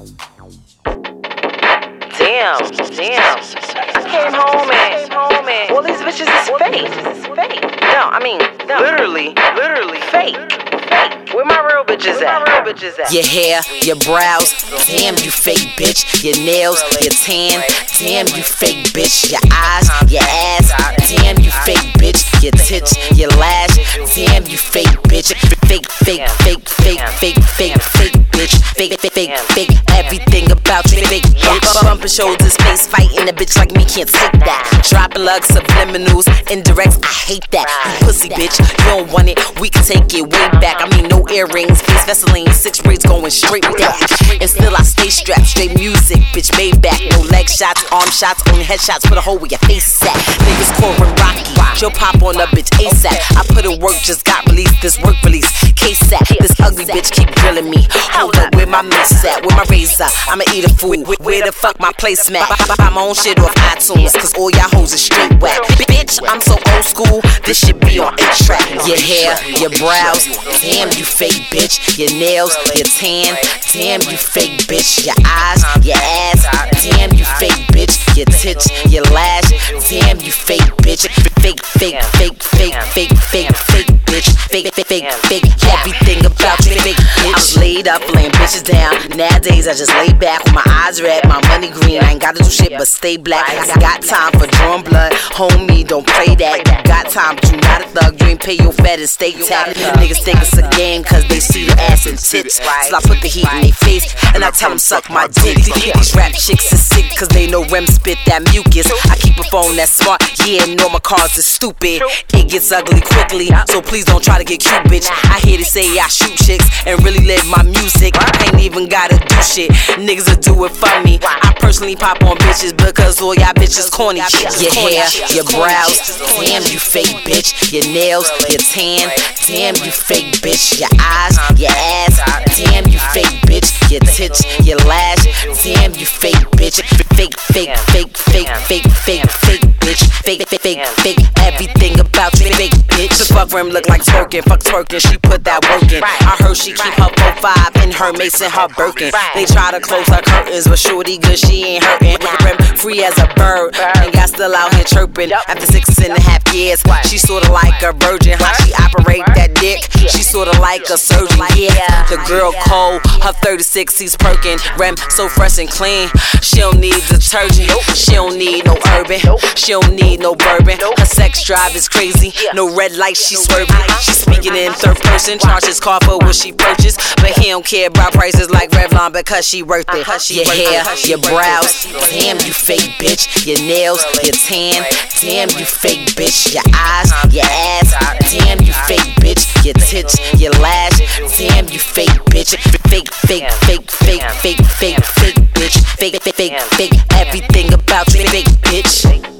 Damn. I came home and all these bitches is fake. No, I mean, literally fake. Where my real bitches at? Your hair, your brows, damn you fake bitch. Your nails, your tan, damn you fake bitch. Your eyes, your ass, damn you fake bitch. Your tits, your lash, damn you fake bitch. Fake bitch. Fake everything about you, fake bitch. Bumping shoulders, face fighting a bitch like me can't take that. Dropping lugs, subliminals, indirects, I hate that. You pussy bitch, you don't want it, we can take it way back. I mean no earrings, face Vaseline, 6 braids going straight back. And still I stay strapped, straight music, bitch made back. No leg shots, arm shots, only headshots for the hole where your face at. Niggas calling Rocky, she'll pop on a bitch ASAP. I put in work, just got released, this work release, KSAT. This ugly bitch keep grilling me. Hold up, where my mace at? Where my razor? I'ma eat a food. Where the fuck my placemat? Buy my own shit off iTunes, cause all y'all hoes is straight whack. Bitch, I'm so old school, this shit be on A-Track. Your hair, your brows, damn you fake bitch. Your nails, your tan, damn you fake bitch. Your eyes, your ass, damn you fake bitch. Your tits, your lash, damn you fake bitch. Fake bitch. Fake everything about you, fake bitch. I'm laid up, laying bitches down. Nowadays I just lay back with my eyes red, my money green. I ain't gotta do shit but stay black. I got time for drawing blood, homie, don't play that. You got time, but you not a thug. You ain't pay your fed and stay tapped. Niggas think it's a game cause they see the ass and tits. So I put the heat in their face and I tell them suck my dick. These rap chicks is sick cause they know Rem spit that mucus. I keep a phone that's smart, yeah, and all my cars is stupid. It gets ugly quickly, so please don't try to get cute, bitch. I hear they say I shoot chicks and really live my music. I ain't even gotta do shit, niggas will do it for me. I personally pop on bitches because all y'all bitches corny. Your hair, your brows, damn you fake bitch. Your nails, your tan, damn you fake bitch. Your eyes, your ass, damn you fake bitch. Your tits, your lash, damn you fake bitch. Fake bitch. Fake everything about you, fake bitch. The fuck Rem look like twerking, fuck twerking, she put that work in. I heard she keep her 4-5 in her mace and her Birkin. They try to close her curtains, but shorty good, she ain't hurting. Rem free as a bird, and got still out here chirping. After 6.5 years, she sorta like a virgin. How she operate that dick, she sorta like a surgeon. Yeah, the girl cold, her 36, he's perking. Rem so fresh and clean, she don't need detergent. She don't need no urban, she don't need no bourbon. Her sex drive is crazy, no red light, she swerving. She speaking in third person, charges car for what she purchased, but he don't care about prices like Revlon because she worth it. Your hair, your brows, damn you fake bitch. Your nails, your tan, damn you fake bitch. Your eyes, your ass, damn you fake bitch. Your tits, your lash, damn you fake bitch. Fake bitch. Fake everything about you, fake bitch.